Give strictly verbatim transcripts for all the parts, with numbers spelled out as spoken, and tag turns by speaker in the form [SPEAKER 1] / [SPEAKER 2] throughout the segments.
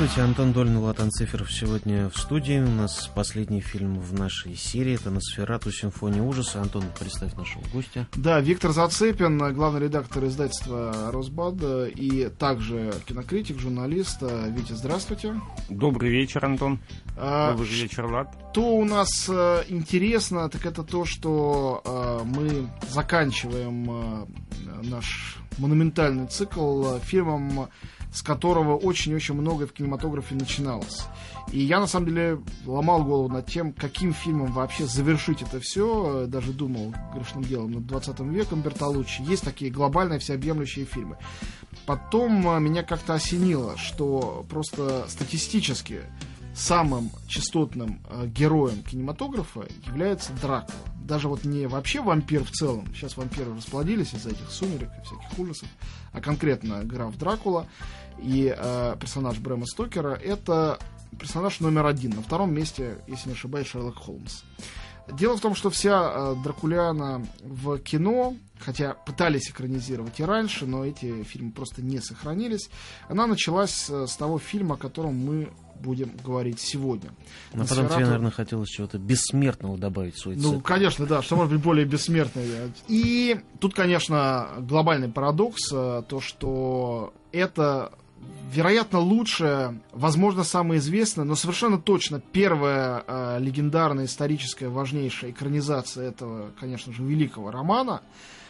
[SPEAKER 1] Здравствуйте, Антон Долин, Влад Анциферов сегодня в студии. У нас последний фильм в нашей серии. Это «Носферату. Симфония ужаса». Антон, представь нашего гостя.
[SPEAKER 2] Да, Виктор Зацепин, главный редактор издательства «Росбад» и также кинокритик, журналист. Витя, здравствуйте.
[SPEAKER 3] Добрый вечер, Антон.
[SPEAKER 2] А,
[SPEAKER 3] Добрый вечер, Влад.
[SPEAKER 2] Что у нас э, интересно, так это то, что э, мы заканчиваем э, наш монументальный цикл фильмом, с которого очень-очень много в кинематографе начиналось. И я, на самом деле, ломал голову над тем, каким фильмом вообще завершить это все. Даже думал грешным делом над двадцатым веком Бертолуччи. Есть такие глобальные, всеобъемлющие фильмы. Потом меня как-то осенило, что просто статистически самым частотным э, героем кинематографа является Дракула. Даже вот не вообще вампир в целом. Сейчас вампиры расплодились из-за этих сумерек и всяких ужасов. А конкретно граф Дракула и э, персонаж Брэма Стокера. Это персонаж номер один. На втором месте, если не ошибаюсь, Шерлок Холмс. Дело в том, что вся э, Дракулиана в кино, хотя пытались экранизировать и раньше, но эти фильмы просто не сохранились, она началась э, с того фильма, о котором мы будем говорить сегодня.
[SPEAKER 1] Но потом тебе, наверное, хотелось чего-то бессмертного добавить в свой цикл.
[SPEAKER 2] Ну, конечно, да, что может быть более бессмертное. И тут, конечно, глобальный парадокс, то, что это, вероятно, лучшая, возможно, самая известная, но совершенно точно первая э, легендарная, историческая, важнейшая экранизация этого, конечно же, великого романа.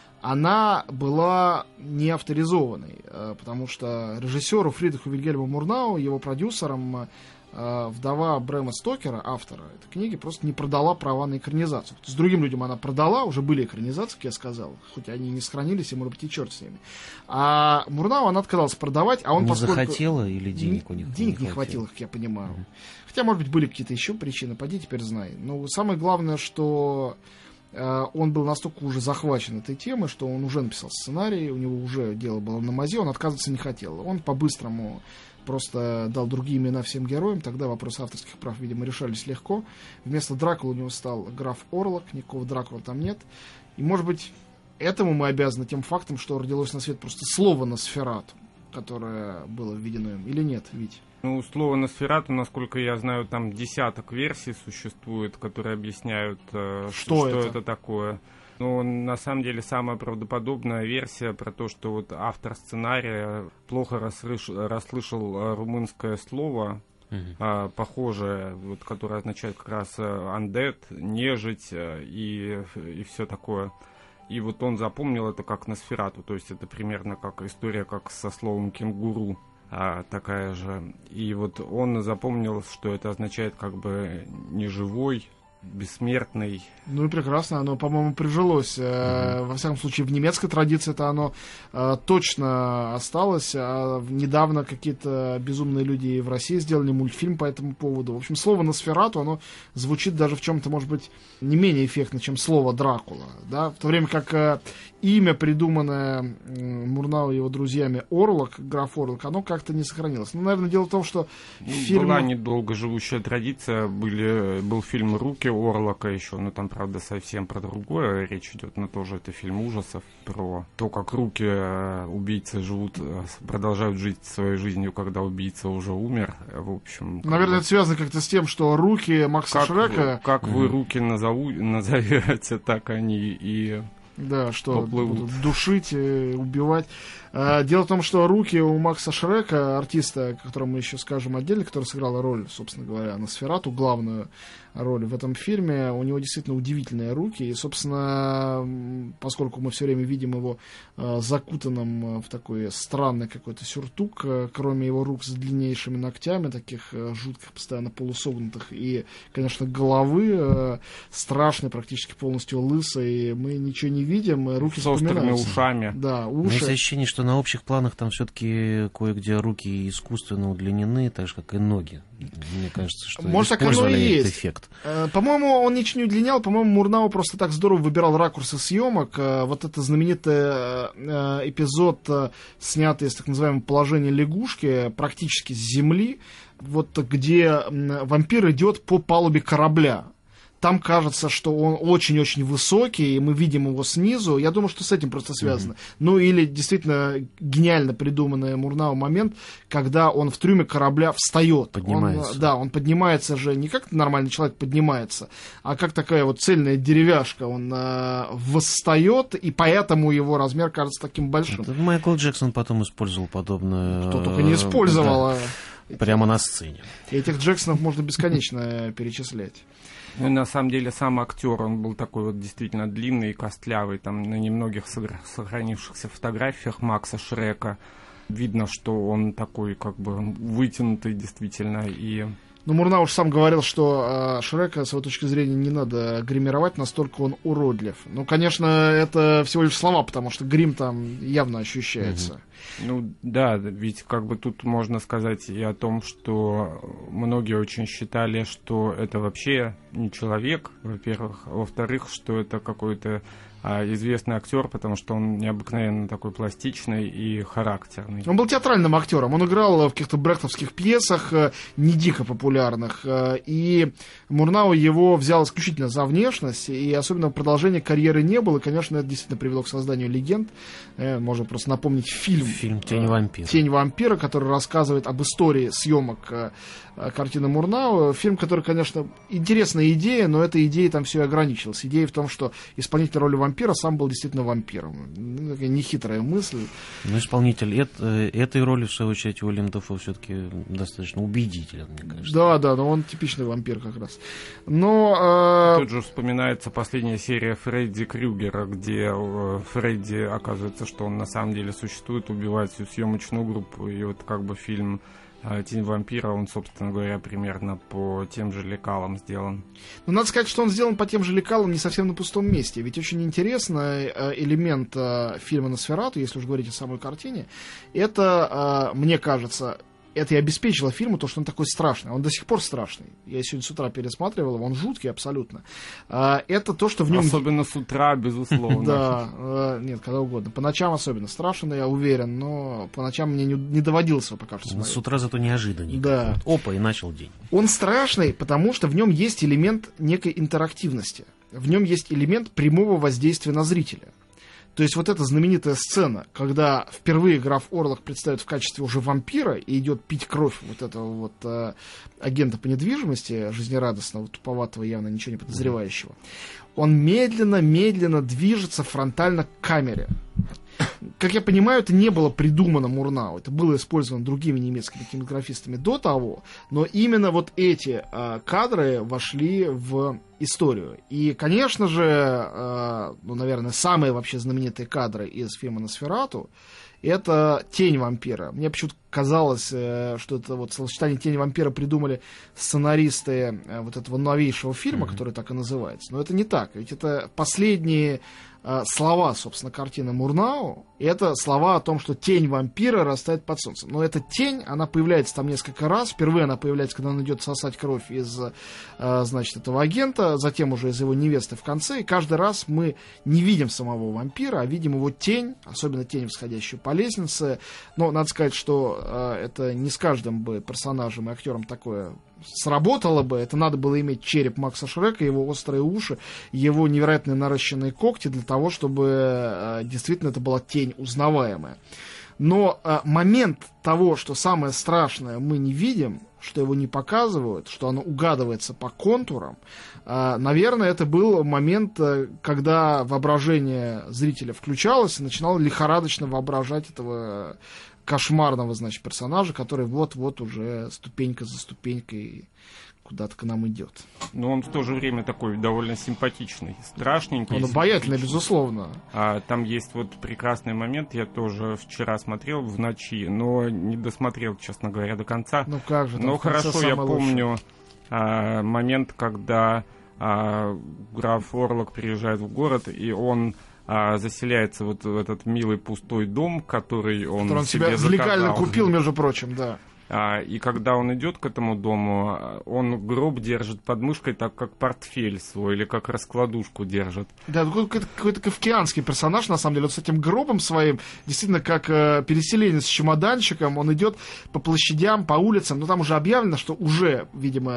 [SPEAKER 2] Она была не авторизованной, потому что режиссеру Фридриху Вильгельму Мурнау, его продюсерам, вдова Брэма Стокера, автора этой книги, просто не продала права на экранизацию. То есть другим людям она продала, уже были экранизации, как я сказал, хоть они не сохранились, и, может быть, и черт с ними. А Мурнау она отказалась продавать, а он
[SPEAKER 1] не
[SPEAKER 2] поскольку...
[SPEAKER 1] захотела или денег у них
[SPEAKER 2] денег
[SPEAKER 1] не
[SPEAKER 2] не
[SPEAKER 1] хватило,
[SPEAKER 2] хватило, как я понимаю. Mm-hmm. Хотя, может быть, были какие-то еще причины, поди теперь знай. Но самое главное, что... он был настолько уже захвачен этой темой, что он уже написал сценарий, у него уже дело было на мазе, он отказываться не хотел. Он по-быстрому просто дал другие имена всем героям, тогда вопросы авторских прав, видимо, решались легко. Вместо Дракулы у него стал граф Орлок, никакого Дракула там нет. И, может быть, этому мы обязаны тем фактом, что родилось на свет просто слово «Носферату», которое было введено им, или нет, Вить?
[SPEAKER 3] Ну, слово «Носферату», насколько я знаю, там десяток версий существует, которые объясняют, что, что это? это такое. Но на самом деле самая правдоподобная версия про то, что вот автор сценария плохо расслышал, расслышал румынское слово, uh-huh. а, похожее, вот, которое означает как раз undead, нежить и, и все такое. И вот он запомнил это как «Носферату», то есть это примерно как история как со словом «кенгуру». А, такая же. И вот он запомнил, что это означает как бы неживой, бессмертный.
[SPEAKER 2] Ну и прекрасно, оно, по-моему, прижилось. Mm-hmm. Во всяком случае, в немецкой традиции это оно э, точно осталось. А недавно какие-то безумные люди в России сделали мультфильм по этому поводу. В общем, слово «Носферату», оно звучит даже в чем-то, может быть, не менее эффектно, чем слово «Дракула». Да? В то время как э, имя, придуманное э, Мурнау и его друзьями Орлок, граф Орлок, оно как-то не сохранилось. Ну, наверное, дело в том, что фильм...
[SPEAKER 3] Была недолго живущая традиция. Были, был фильм «Руки» Орлока еще, но там, правда, совсем про другое речь идет, но тоже это фильм ужасов, про то, как руки убийцы живут, продолжают жить своей жизнью, когда убийца уже умер. В общем...
[SPEAKER 2] Наверное, бы... это связано как-то с тем, что руки Макса
[SPEAKER 3] как
[SPEAKER 2] Шрека...
[SPEAKER 3] Вы, как mm-hmm. вы руки назову, назовете, так они и...
[SPEAKER 2] Да, что
[SPEAKER 3] поплывут.
[SPEAKER 2] Будут душить, убивать. Дело в том, что руки у Макса Шрека, артиста, о котором мы еще скажем отдельно, который сыграл роль, собственно говоря, Носферату, главную роль в этом фильме, у него действительно удивительные руки. И, собственно, поскольку мы все время видим его закутанным в такой странный какой-то сюртук, кроме его рук с длиннейшими ногтями, таких жутких, постоянно полусогнутых, и, конечно, головы страшной, практически полностью лысой, мы ничего не видим, руки
[SPEAKER 3] с острыми
[SPEAKER 2] вспоминаются.
[SPEAKER 3] ушами.
[SPEAKER 2] Да, уши.
[SPEAKER 1] Есть ощущение, что на общих планах там все-таки кое-где руки искусственно удлинены, так же, как и ноги. Мне кажется, что
[SPEAKER 2] может,
[SPEAKER 1] использовали
[SPEAKER 2] так
[SPEAKER 1] этот эффект.
[SPEAKER 2] По-моему, он ничего не удлинял. По-моему, Мурнау просто так здорово выбирал ракурсы съемок. Вот это знаменитый эпизод, снятый из так называемого положения лягушки, практически с земли, вот где вампир идет по палубе корабля. там кажется, что он очень-очень высокий, и мы видим его снизу. Я думаю, что с этим просто связано. Mm-hmm. Ну, или действительно гениально придуманный Мурнау момент, когда он в трюме корабля встает.
[SPEAKER 1] Поднимается.
[SPEAKER 2] Он, да, он поднимается же не как нормальный человек поднимается, а как такая вот цельная деревяшка. Он э, восстает, и поэтому его размер кажется таким большим.
[SPEAKER 1] Это Майкл Джексон потом использовал подобное.
[SPEAKER 2] Кто только не использовал.
[SPEAKER 1] Да, прямо на сцене.
[SPEAKER 2] Этих Джексонов можно бесконечно перечислять.
[SPEAKER 3] Ну, на самом деле, сам актер, он был такой вот действительно длинный и костлявый. Там на немногих сохранившихся фотографиях Макса Шрека видно, что он такой как бы вытянутый действительно. И...
[SPEAKER 2] Ну, Мурнау уж сам говорил, что э, Шрека, с его точки зрения, не надо гримировать, настолько он уродлив. Ну, конечно, это всего лишь слова, потому что грим там явно ощущается.
[SPEAKER 3] Угу. Ну, да, ведь как бы тут можно сказать и о том, что многие очень считали, что это вообще не человек, во-первых. А во-вторых, что это какой-то а, известный актер, потому что он необыкновенно такой пластичный и характерный.
[SPEAKER 2] Он был театральным актером, он играл в каких-то брехтовских пьесах, не дико популярных, и Мурнау его взял исключительно за внешность, и особенно продолжения карьеры не было, и, конечно, это действительно привело к созданию легенд. Можно просто напомнить фильм.
[SPEAKER 1] Фильм «Тень вампира».
[SPEAKER 2] «Тень вампира», который рассказывает об истории съемок картины Мурнау. Фильм, который, конечно, интересная идея, но этой идеей там все и ограничилось. Идея в том, что исполнитель роли вампира сам был действительно вампиром. Ну, такая нехитрая мысль.
[SPEAKER 1] Но исполнитель это, этой роли, в свою очередь, Уильям Дефо все-таки достаточно убедителен, мне кажется.
[SPEAKER 2] Да, да, но он типичный вампир как раз. Но... Э...
[SPEAKER 3] Тут же вспоминается последняя серия Фредди Крюгера, где э, Фредди, оказывается, что он на самом деле существует, убивает всю съемочную группу. И вот как бы фильм «Тень вампира», он, собственно говоря, примерно по тем же лекалам сделан.
[SPEAKER 2] Ну, надо сказать, что он сделан по тем же лекалам не совсем на пустом месте. Ведь очень интересный элемент фильма «Носферату», если уж говорить о самой картине, это, мне кажется... Это и обеспечило фильму то, что он такой страшный. Он до сих пор страшный. Я сегодня с утра пересматривал его, он жуткий абсолютно. Это то, что в нем...
[SPEAKER 3] Особенно с утра, безусловно.
[SPEAKER 2] Да, нет, когда угодно. По ночам особенно страшно, я уверен, но по ночам мне не доводилось его пока что смотреть.
[SPEAKER 1] С утра зато неожиданнее.
[SPEAKER 2] Да.
[SPEAKER 1] Опа, и начал день.
[SPEAKER 2] Он страшный, потому что в нем есть элемент некой интерактивности. В нем есть элемент прямого воздействия на зрителя. То есть вот эта знаменитая сцена, когда впервые граф Орлок предстает в качестве уже вампира и идет пить кровь вот этого вот э, агента по недвижимости, жизнерадостного, туповатого, явно ничего не подозревающего, он медленно-медленно движется фронтально к камере. Как я понимаю, это не было придумано Мурнау, это было использовано другими немецкими кинематографистами до того, но именно вот эти э, кадры вошли в историю. И, конечно же, э, ну, наверное, самые вообще знаменитые кадры из фильма «Носферату» — это «Тень вампира». Мне почему-то казалось, э, что это вот сочетание «Тень вампира» придумали сценаристы э, вот этого новейшего фильма, mm-hmm. который так и называется. Но это не так, ведь это последние слова, собственно, картины Мурнау, и это слова о том, что тень вампира растает под солнцем. Но эта тень, она появляется там несколько раз. Впервые она появляется, когда он идет сосать кровь из, значит, этого агента, затем уже из его невесты в конце. И каждый раз мы не видим самого вампира, а видим его тень, особенно тень, восходящую по лестнице. Но надо сказать, что это не с каждым бы персонажем и актером такое сработало бы. Это надо было иметь череп Макса Шрека, его острые уши, его невероятно наращенные когти для того, чтобы э, действительно это была тень узнаваемая. Но э, момент того, что самое страшное мы не видим, что его не показывают, что оно угадывается по контурам, э, наверное, это был момент, э, когда воображение зрителя включалось и начинало лихорадочно воображать этого кошмарного, значит, персонажа, который вот-вот уже ступенька за ступенькой куда-то к нам идет.
[SPEAKER 3] Но он в то же время такой довольно симпатичный, страшненький.
[SPEAKER 2] Он обаятельный, безусловно.
[SPEAKER 3] А там есть вот прекрасный момент, я тоже вчера смотрел в ночи, но не досмотрел, честно говоря, до конца.
[SPEAKER 2] Ну как же,
[SPEAKER 3] но хорошо я помню а, момент, когда а, граф Орлок приезжает в город, и он а, заселяется вот в этот милый пустой дом, который он,
[SPEAKER 2] который он
[SPEAKER 3] себе
[SPEAKER 2] себя легально купил, между прочим, да.
[SPEAKER 3] А, и когда он идет к этому дому, он гроб держит под мышкой, так как портфель свой, или как раскладушку держит.
[SPEAKER 2] Да, какой-то, какой-то кавказский персонаж, на самом деле, вот с этим гробом своим, действительно, как э, переселенец с чемоданчиком, он идет по площадям, по улицам, но там уже объявлено, что уже, видимо,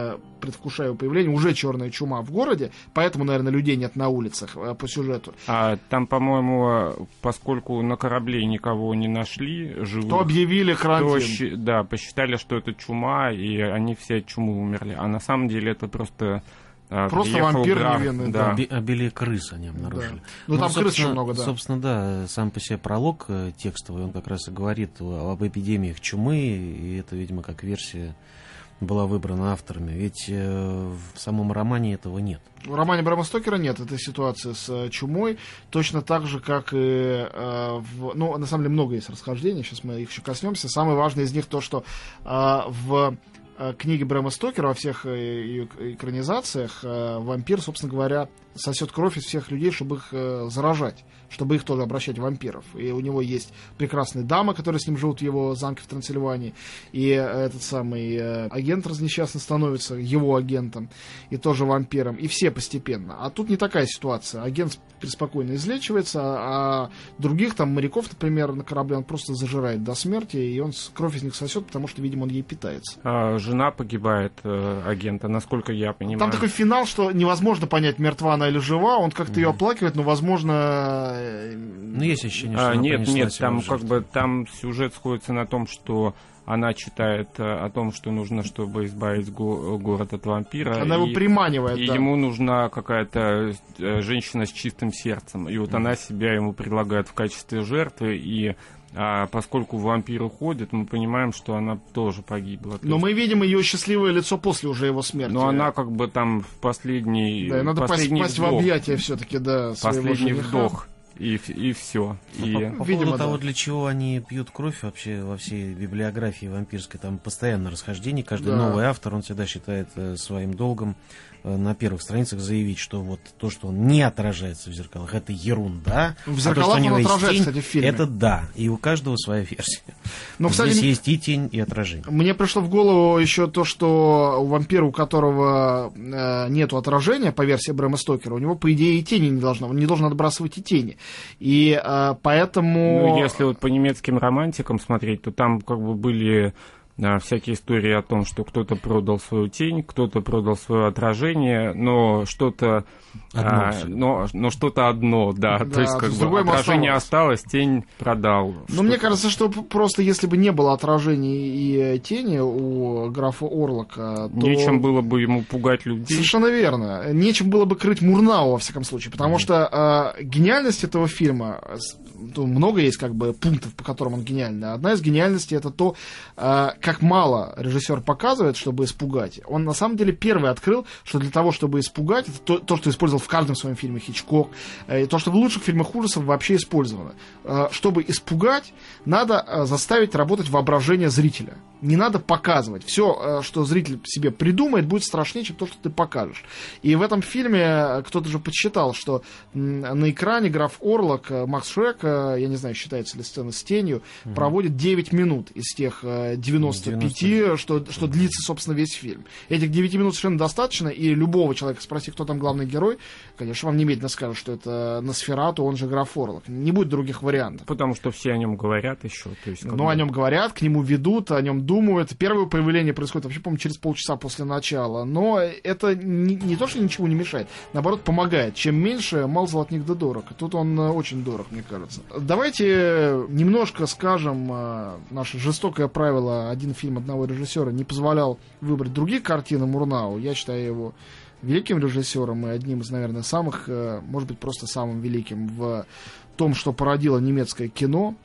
[SPEAKER 2] предвкушая его появление, уже черная чума в городе, поэтому, наверное, людей нет на улицах э, по сюжету.
[SPEAKER 3] А там, по-моему, поскольку на корабле никого не нашли живых,
[SPEAKER 2] то объявили карантин.
[SPEAKER 3] То, да, посчитали, что это чума, и они все от чумы умерли. А на самом деле это просто...
[SPEAKER 2] Просто вампир граф, невинный, да.
[SPEAKER 1] да. Обилие крыс они обнаружили.
[SPEAKER 2] Да. Ну, ну, там крыс еще много, да.
[SPEAKER 1] Собственно, да, сам по себе пролог текстовый, он как раз и говорит об эпидемиях чумы, и это, видимо, как версия была выбрана авторами. Ведь э, в самом романе этого нет.
[SPEAKER 2] В романе Брэма Стокера нет этой ситуации с э, чумой, точно так же, как и э, в... Ну, на самом деле, много есть расхождений, сейчас мы их еще коснемся. Самое важное из них то, что э, в... книги Брэма Стокера, во всех экранизациях вампир, собственно говоря, сосет кровь из всех людей, чтобы их заражать, чтобы их тоже обращать в вампиров. И у него есть прекрасные дамы, которые с ним живут в его замке в Трансильвании, и этот самый агент разнесчастный становится его агентом и тоже вампиром, и все постепенно. А тут не такая ситуация. Агент преспокойно излечивается, а других там моряков, например, на корабле он просто зажирает до смерти, и он кровь из них сосет, потому что, видимо, он ей питается.
[SPEAKER 3] А жена погибает э, агента, насколько я понимаю.
[SPEAKER 2] Там такой финал, что невозможно понять, мертва она или жива, он как-то mm-hmm. ее оплакивает, но, возможно...
[SPEAKER 1] Ну, есть ощущение, что
[SPEAKER 3] а,
[SPEAKER 1] она
[SPEAKER 3] Нет, нет, там
[SPEAKER 1] жертву.
[SPEAKER 3] как бы там сюжет сходится на том, что она читает о том, что нужно, чтобы избавить го- город от вампира.
[SPEAKER 2] Она его
[SPEAKER 3] и,
[SPEAKER 2] приманивает,
[SPEAKER 3] и
[SPEAKER 2] да.
[SPEAKER 3] ему нужна какая-то женщина с чистым сердцем. И вот mm-hmm. она себя ему предлагает в качестве жертвы, и а поскольку вампир уходит, мы понимаем, что она тоже погибла.
[SPEAKER 2] Но
[SPEAKER 3] есть...
[SPEAKER 2] мы видим ее счастливое лицо после уже его смерти.
[SPEAKER 3] Но она как бы там в последний...
[SPEAKER 2] Да, надо
[SPEAKER 3] последний
[SPEAKER 2] пасть
[SPEAKER 3] вдох,
[SPEAKER 2] в объятия все-таки, да,
[SPEAKER 3] последний вдох. И, и все.
[SPEAKER 1] И... По, по Видимо, поводу того, да. для чего они пьют кровь, вообще во всей библиографии вампирской, там постоянно расхождение. Каждый да. новый автор, он всегда считает э, своим долгом э, на первых страницах заявить, что вот то, что он не отражается в зеркалах, это ерунда.
[SPEAKER 2] В зеркалах
[SPEAKER 1] а то, что
[SPEAKER 2] он отражается,
[SPEAKER 1] тень,
[SPEAKER 2] кстати, в фильме.
[SPEAKER 1] Это да. И у каждого своя версия.
[SPEAKER 2] Но, кстати,
[SPEAKER 1] здесь есть и тень, и отражение.
[SPEAKER 2] Мне пришло в голову еще то, что у вампира, у которого э, нету отражения, по версии Брэма Стокера, у него, по идее, и тени не должно. Он не должен отбрасывать и тени. И э, поэтому...
[SPEAKER 3] Ну, если вот по немецким романтикам смотреть, то там как бы были... Да, всякие истории о том, что кто-то продал свою тень, кто-то продал свое отражение, но что-то, а, но, но что-то одно, да, да то есть как бы отражение осталось. осталось, тень продал.
[SPEAKER 2] Ну, мне кажется, что просто если бы не было отражений и тени у графа Орлока, то...
[SPEAKER 3] Нечем было бы ему пугать людей.
[SPEAKER 2] Совершенно верно. Нечем было бы крыть Мурнау, во всяком случае, потому mm-hmm. что э, гениальность этого фильма, много есть как бы пунктов, по которым он гениальный. Одна из гениальностей — это то, э, как мало режиссер показывает, чтобы испугать. Он на самом деле первый открыл, что для того, чтобы испугать, это то, то что использовал в каждом своем фильме Хичкок, и то, что в лучших фильмах ужасов вообще использовано. Чтобы испугать, надо заставить работать воображение зрителя. Не надо показывать. Все, что зритель себе придумает, будет страшнее, чем то, что ты покажешь. И в этом фильме кто-то же подсчитал, что на экране граф Орлок, Макс Шрек, я не знаю, считается ли сцена с тенью, угу. проводит девять минут из тех девяноста пяти, что, что длится, собственно, весь фильм. Этих девяти минут совершенно достаточно, и любого человека спроси, кто там главный герой, конечно, вам немедленно скажут, что это Носферату, он же граф Орлок. Не будет других вариантов.
[SPEAKER 3] Потому что все о нем говорят еще. То есть,
[SPEAKER 2] ну, бы... о нем говорят, к нему ведут, о нем думают. Первое появление происходит вообще, по-моему, через полчаса после начала. Но это не, не то, что ничего не мешает, наоборот, помогает. Чем меньше, мал золотник да дорог. Тут он очень дорог, мне кажется. Давайте немножко скажем наше жестокое правило: один фильм одного режиссера не позволял выбрать другие картины Мурнау. Я считаю его великим режиссером и одним из, наверное, самых, может быть, просто самым великим в том, что породило немецкое кино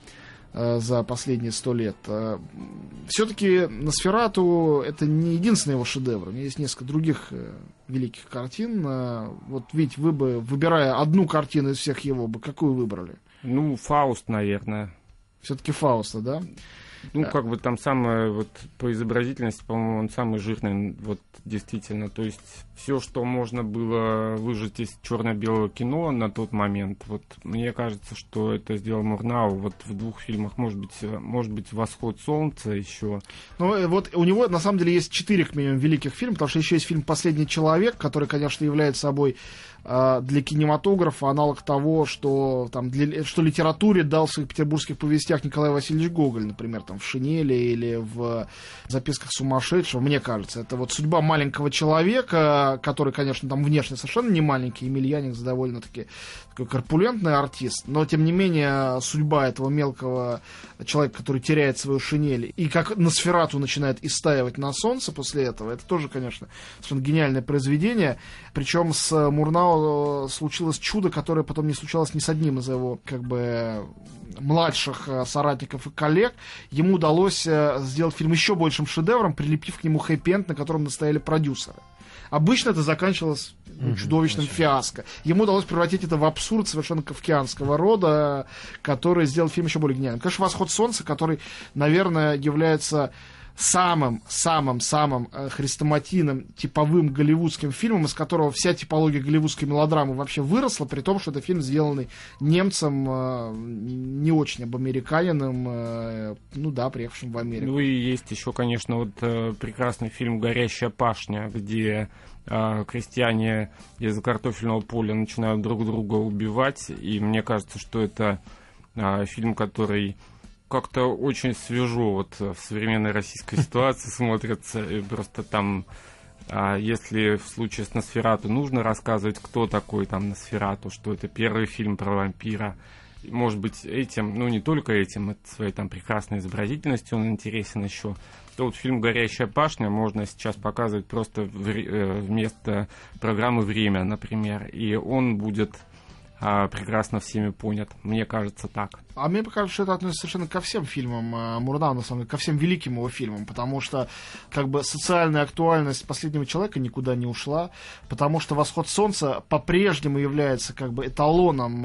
[SPEAKER 2] за последние сто лет. Все-таки Носферату — это не единственный его шедевр. У меня есть несколько других великих картин. Вот, ведь вы бы, выбирая одну картину из всех его, бы какую выбрали?
[SPEAKER 3] Ну, Фауст, наверное.
[SPEAKER 2] Все-таки Фауста, да?
[SPEAKER 3] Ну, как бы там самое, вот, по изобразительности, по-моему, он самый жирный, вот, действительно. То есть, все, что можно было выжать из черно-белого кино на тот момент, вот, мне кажется, что это сделал Мурнау, вот, в двух фильмах, может быть, может быть, «Восход солнца» еще.
[SPEAKER 2] Ну, вот, у него, на самом деле, есть четыре, к минимум, великих фильма, потому что еще есть фильм «Последний человек», который, конечно, является собой для кинематографа аналог того, что, там, для, что литературе дал в своих петербургских повестях Николай Васильевич Гоголь, например. там, в «Шинели» или в «Записках сумасшедшего», мне кажется. Это вот судьба маленького человека, который, конечно, там внешне совершенно не маленький. Емельяникс довольно-таки такой корпулентный артист, но, тем не менее, судьба этого мелкого человека, который теряет свою шинель, и как Носферату начинает истаивать на солнце после этого, это тоже, конечно, совершенно гениальное произведение. Причем с Мурнау случилось чудо, которое потом не случалось ни с одним из его, как бы, младших соратников и коллег. Ему удалось сделать фильм еще большим шедевром, прилепив к нему хэппи-энд, на котором настояли продюсеры. Обычно это заканчивалось ну, чудовищным mm-hmm. фиаско. Ему удалось превратить это в абсурд совершенно кафкианского рода, который сделал фильм еще более гениальным. Конечно, «Восход солнца», который, наверное, является самым-самым-самым хрестоматийным типовым голливудским фильмом, из которого вся типология голливудской мелодрамы вообще выросла, при том, что это фильм, сделанный немцем, не очень обамериканином, ну да, приехавшим в Америку.
[SPEAKER 3] Ну и есть еще, конечно, вот прекрасный фильм «Горящая пашня», где крестьяне из-за картофельного поля начинают друг друга убивать, и мне кажется, что это фильм, который как-то очень свежо вот в современной российской ситуации смотрится. И просто там, а, если в случае с Носферату нужно рассказывать, кто такой там Носферату, что это первый фильм про вампира, может быть, этим, ну не только этим, это своей там прекрасной изобразительностью он интересен еще, то вот фильм «Горящая пашня» можно сейчас показывать просто в, вместо программы «Время», например, и он будет а, прекрасно всеми понят. Мне кажется так.
[SPEAKER 2] А мне кажется, что это относится совершенно ко всем фильмам Мурнау, на самом деле, ко всем великим его фильмам, потому что как бы социальная актуальность «Последнего человека» никуда не ушла, потому что «Восход солнца» по-прежнему является как бы эталоном,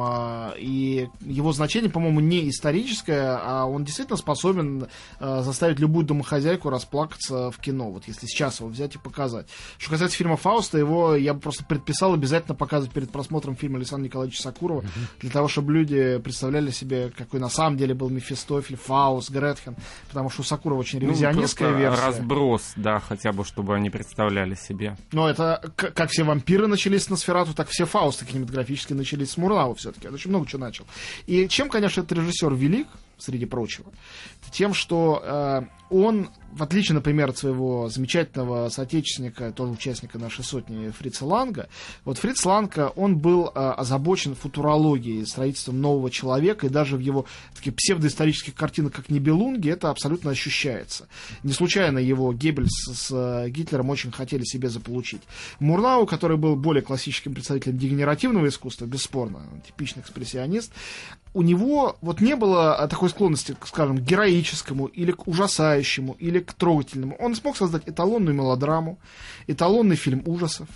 [SPEAKER 2] и его значение, по-моему, не историческое, а он действительно способен заставить любую домохозяйку расплакаться в кино, вот если сейчас его взять и показать. Что касается фильма «Фауста», его я бы просто предписал обязательно показывать перед просмотром фильма Александра Николаевича Сакурова, mm-hmm. для того, чтобы люди представляли себе, какой на самом деле был Мефистофель, Фауст, Гретхен, потому что у Сакурова очень ревизионистская ну, версия.
[SPEAKER 3] Разброс, да, хотя бы, чтобы они представляли себе.
[SPEAKER 2] Но это, к- как все вампиры начались с Носферату, так все Фаусты кинематографические начались с Мурнау все-таки. Он очень много чего начал. И чем, конечно, этот режиссер велик, среди прочего, тем, что э, он, в отличие, например, от своего замечательного соотечественника, тоже участника нашей сотни, Фрица Ланга, вот Фриц Ланг, он был э, озабочен футурологией, строительством нового человека, и даже в его таких псевдоисторических картинах, как «Нибелунги», это абсолютно ощущается. Не случайно его Геббельс с э, Гитлером очень хотели себе заполучить. Мурнау, который был более классическим представителем дегенеративного искусства, бесспорно, типичный экспрессионист, у него вот не было такой склонности, скажем, к героическому или к ужасающему, или к трогательному. Он смог создать эталонную мелодраму, эталонный фильм ужасов,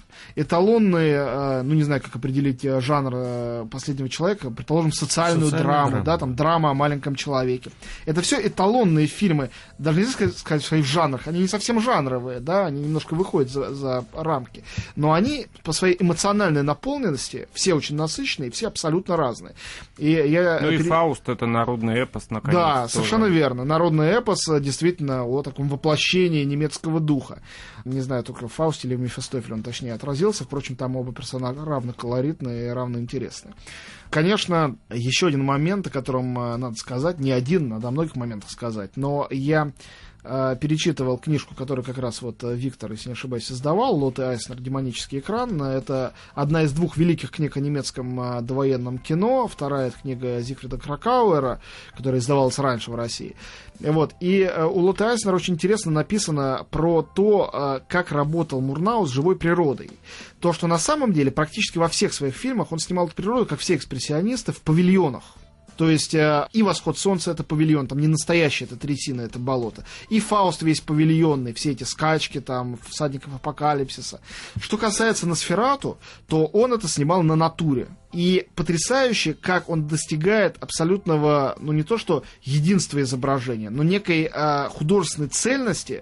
[SPEAKER 2] эталонный, ну не знаю, как определить жанр «Последнего человека», предположим, социальную драму, драма. Да, там драма о маленьком человеке. Это все эталонные фильмы, даже нельзя сказать, сказать в своих жанрах, они не совсем жанровые, да, они немножко выходят за, за рамки, но они по своей эмоциональной наполненности все очень насыщенные, все абсолютно разные. И я
[SPEAKER 3] Ну и пере... «Фауст» — это народный эпос, наконец.
[SPEAKER 2] Да,
[SPEAKER 3] тоже.
[SPEAKER 2] Совершенно верно. Народный эпос действительно о таком воплощении немецкого духа. Не знаю, только в «Фаусте» или в «Мефистофеле» он точнее отразился. Впрочем, там оба персонажа равно колоритные и равно интересные. Конечно, еще один момент, о котором надо сказать, не один, надо о многих моментах сказать, но я перечитывал книжку, которую как раз вот Виктор, если не ошибаюсь, создавал, Лотте Айснер «Демонический экран». Это одна из двух великих книг о немецком довоенном кино. Вторая — это книга Зигфрида Кракауэра, которая издавалась раньше в России. Вот. И у Лотте Айснера очень интересно написано про то, как работал Мурнау с живой природой. То, что на самом деле практически во всех своих фильмах он снимал эту природу, как все экспрессионисты, в павильонах. То есть э, и «Восход солнца» — это павильон, там не настоящая это трясина, это болото. И «Фауст» весь павильонный, все эти скачки, там, всадников апокалипсиса. Что касается «Носферату», то он это снимал на натуре. И потрясающе, как он достигает абсолютного, ну не то что единства изображения, но некой э, художественной цельности,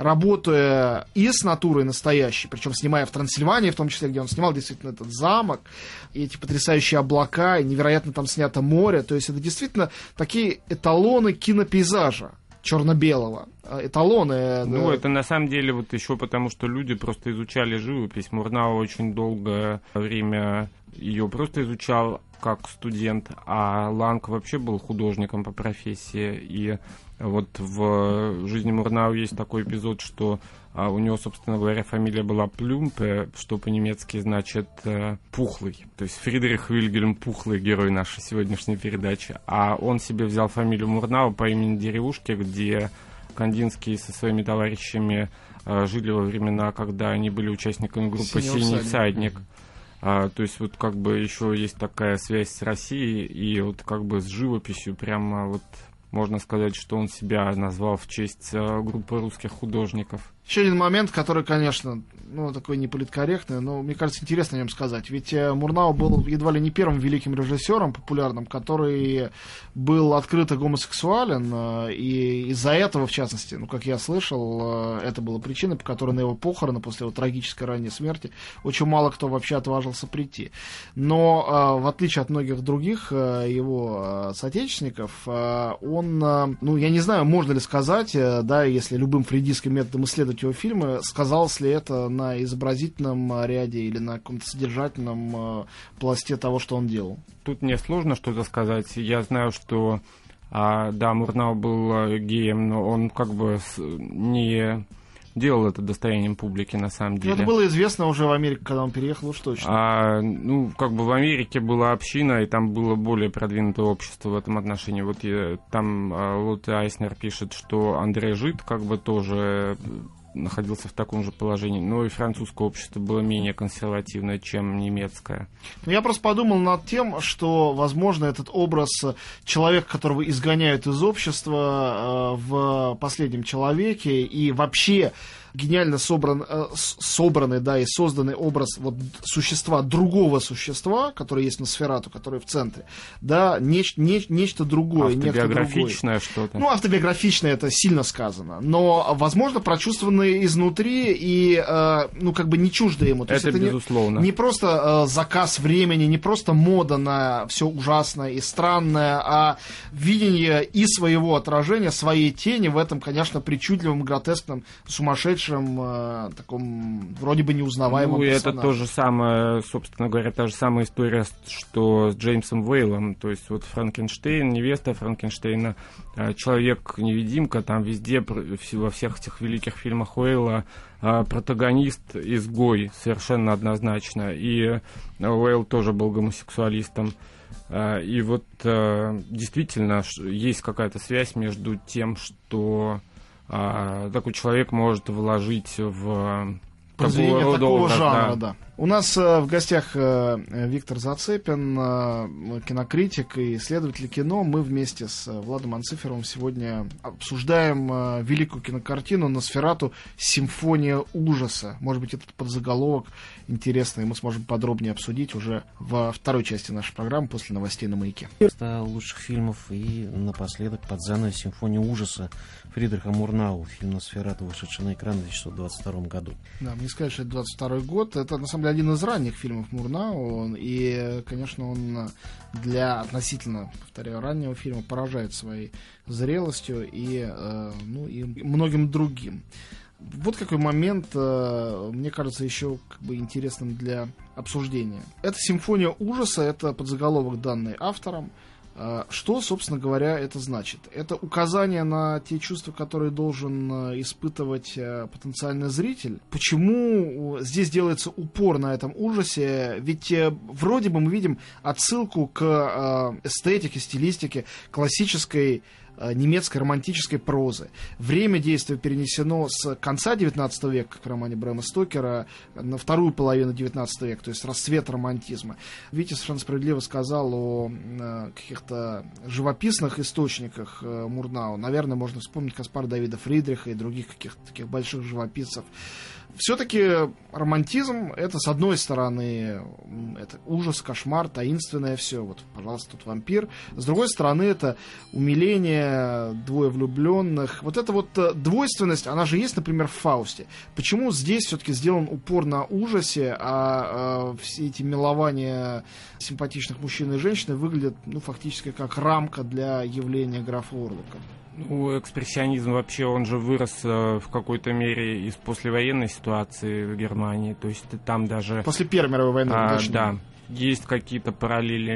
[SPEAKER 2] работая и с натурой настоящей, причем снимая в Трансильвании, в том числе, где он снимал действительно этот замок, и эти потрясающие облака, и невероятно там снято море. То есть это действительно такие эталоны кинопейзажа черно-белого. Эталоны.
[SPEAKER 3] Ну,
[SPEAKER 2] да.
[SPEAKER 3] Это на самом деле вот еще потому, что люди просто изучали живопись. Мурнау очень долгое время ее просто изучал, как студент, а Ланг вообще был художником по профессии. И вот в жизни Мурнау есть такой эпизод, что а, у него, собственно говоря, фамилия была Плюмпе, что по-немецки значит э, «пухлый». То есть Фридрих Вильгельм Пухлый, герой нашей сегодняшней передачи. А он себе взял фамилию Мурнау по имени деревушки, где Кандинский со своими товарищами э, жили во времена, когда они были участниками группы «Синий, Синий всадник». А, то есть вот как бы еще есть такая связь с Россией и вот как бы с живописью прямо вот можно сказать, что он себя назвал в честь э, группы русских художников.
[SPEAKER 2] Еще один момент, который, конечно, ну, такой неполиткорректный, но, мне кажется, интересно о нем сказать. Ведь Мурнау был едва ли не первым великим режиссером популярным, который был открыто гомосексуален, и из-за этого, в частности, ну, как я слышал, это была причина, по которой на его похороны после его трагической ранней смерти очень мало кто вообще отважился прийти. Но, в отличие от многих других его соотечественников, он, ну, я не знаю, можно ли сказать, да, если любым фрейдистским методом исследовать его фильмы, сказалось ли это на изобразительном ряде или на каком-то содержательном э, пласте того, что он делал?
[SPEAKER 3] Тут мне сложно что-то сказать. Я знаю, что а, да, Мурнау был геем, но он как бы с, не делал это достоянием публики на самом деле.
[SPEAKER 2] Это было известно уже в Америке, когда он переехал, уж точно.
[SPEAKER 3] А, ну, как бы в Америке была община, и там было более продвинутое общество в этом отношении. Вот я, там а, Лотте Айснер пишет, что Андре Жид как бы тоже находился в таком же положении, но и французское общество было менее консервативное, чем немецкое.
[SPEAKER 2] Я просто подумал над тем, что, возможно, этот образ человека, которого изгоняют из общества, э, в «Последнем человеке» и вообще гениально собран, э, собранный, да, и созданный образ вот существа, другого существа, которое есть на Носферату, которое в центре, да, неч, неч, нечто другое,
[SPEAKER 3] автобиографичное что-то.
[SPEAKER 2] Ну, автобиографичное это сильно сказано, но, возможно, прочувствованное изнутри и, э, ну, как бы не чуждо ему. То
[SPEAKER 3] это,
[SPEAKER 2] есть это
[SPEAKER 3] безусловно.
[SPEAKER 2] Не, не просто э, заказ времени, не просто мода на все ужасное и странное, а видение и своего отражения, своей тени в этом, конечно, причудливом, гротескном, сумасшедшем, Э, таком вроде бы неузнаваемом
[SPEAKER 3] ну,
[SPEAKER 2] персонаже.
[SPEAKER 3] Это то же самое, собственно говоря, та же самая история, что с Джеймсом Вейлом. То есть вот Франкенштейн, невеста Франкенштейна, человек-невидимка, там везде, во всех этих великих фильмах Уэйла протагонист изгой, совершенно однозначно. И Уэйл тоже был гомосексуалистом. И вот действительно есть какая-то связь между тем, что такой человек может вложить в
[SPEAKER 2] произведение такого, такого образ, жанра, да. да. У нас э, в гостях э, Виктор Зацепин, э, кинокритик и исследователь кино. Мы вместе с э, Владом Анциферовым сегодня обсуждаем э, великую кинокартину «Носферату. Симфония ужаса». Может быть, этот подзаголовок интересный, мы сможем подробнее обсудить уже во второй части нашей программы после новостей на «Маяке».
[SPEAKER 1] Это лучших фильмов и напоследок под занавес «Симфония ужаса» Фридриха Мурнау, фильм «Носферату», вышедший на экран в две тысячи двадцать втором году.
[SPEAKER 2] Да, мне сказать, что это двадцать второй год. Это, на самом деле, один из ранних фильмов Мурнау. И, конечно, он для относительно, повторяю, раннего фильма поражает своей зрелостью и, э, ну, и многим другим. Вот какой момент, э, мне кажется, еще как бы интересным для обсуждения. Это «Симфония ужаса», это подзаголовок, данный автором. Что, собственно говоря, это значит? Это указание на те чувства, которые должен испытывать потенциальный зритель. Почему здесь делается упор на этом ужасе? Ведь вроде бы мы видим отсылку к эстетике, стилистике классической немецкой романтической прозы. Время действия перенесено с конца девятнадцатого века, как в романе Брэма Стокера, на вторую половину девятнадцатого века, то есть расцвет романтизма. Витя совершенно справедливо сказал о каких-то живописных источниках Мурнау. Наверное, можно вспомнить Каспара Давида Фридриха и других каких-то таких больших живописцев. Все-таки романтизм — это, с одной стороны, это ужас, кошмар, таинственное все. Вот, пожалуйста, тут вампир. С другой стороны, это умиление, двое влюбленных. Вот эта вот двойственность, она же есть, например, в «Фаусте». Почему здесь все-таки сделан упор на ужасе, а, а все эти милования симпатичных мужчин и женщин выглядят, ну, фактически как рамка для явления графа Орлока?
[SPEAKER 3] Ну, экспрессионизм вообще, он же вырос э, в какой-то мере из послевоенной ситуации в Германии, то есть там даже...
[SPEAKER 2] После Первой мировой войны,
[SPEAKER 3] а,
[SPEAKER 2] точно.
[SPEAKER 3] Да, есть какие-то параллели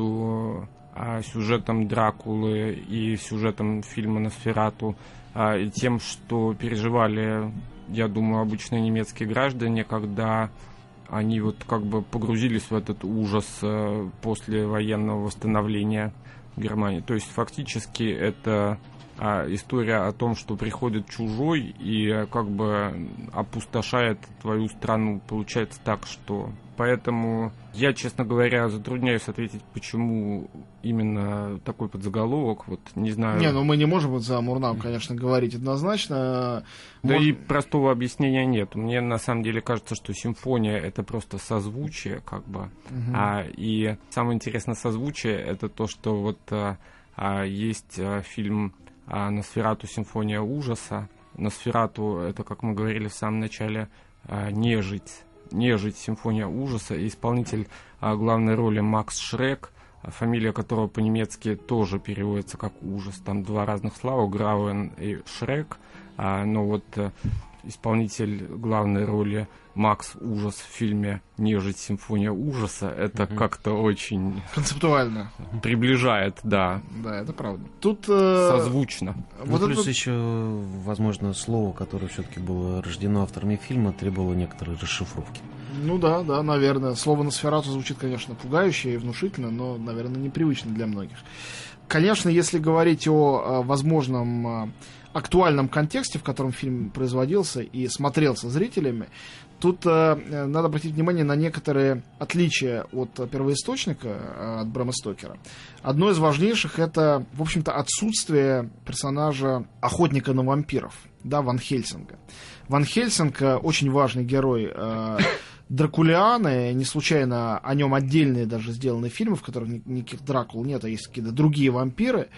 [SPEAKER 3] между а, сюжетом Дракулы и сюжетом фильма «Носферату», а, и тем, что переживали, я думаю, обычные немецкие граждане, когда они вот как бы погрузились в этот ужас а, после военного восстановления Германии. То есть фактически это а, история о том, что приходит чужой и как бы опустошает твою страну. Получается так, что... Поэтому я, честно говоря, затрудняюсь ответить, почему именно такой подзаголовок. Вот не знаю.
[SPEAKER 2] Не, ну мы не можем вот за Мурнау, конечно, говорить однозначно.
[SPEAKER 3] Да
[SPEAKER 2] Может...
[SPEAKER 3] и простого объяснения нет. Мне на самом деле кажется, что симфония — это просто созвучие, как бы. Угу. А, и самое интересное созвучие — это то, что вот а, а, есть а, фильм а, «Носферату. Симфония ужаса». «Носферату» — это, как мы говорили в самом начале, а, нежить. Нежить, симфония ужаса, и исполнитель а, главной роли Макс Шрек, а, фамилия которого по-немецки тоже переводится как ужас. Там два разных слова, Грауэн и Шрек, а, но вот а, исполнитель главной роли Макс Ужас в фильме «Нежить, симфония ужаса» это mm-hmm. как-то очень...
[SPEAKER 2] концептуально.
[SPEAKER 3] Приближает, да.
[SPEAKER 2] Да, это правда. Тут... Э...
[SPEAKER 3] Созвучно.
[SPEAKER 1] Вот ну, плюс это... еще, возможно, слово, которое все-таки было рождено авторами фильма, требовало некоторой расшифровки.
[SPEAKER 2] Ну да, да, наверное. Слово «Носферату» звучит, конечно, пугающе и внушительно, но, наверное, непривычно для многих. Конечно, если говорить о, о возможном актуальном контексте, в котором фильм производился и смотрелся зрителями, тут э, надо обратить внимание на некоторые отличия от первоисточника, э, от Брэма Стокера. Одно из важнейших — это, в общем-то, отсутствие персонажа охотника на вампиров, да, Ван Хельсинга. Ван Хельсинг — очень важный герой э, Дракулианы, не случайно о нем отдельные даже сделаны фильмы, в которых никаких Дракул нет, а есть какие-то другие вампиры.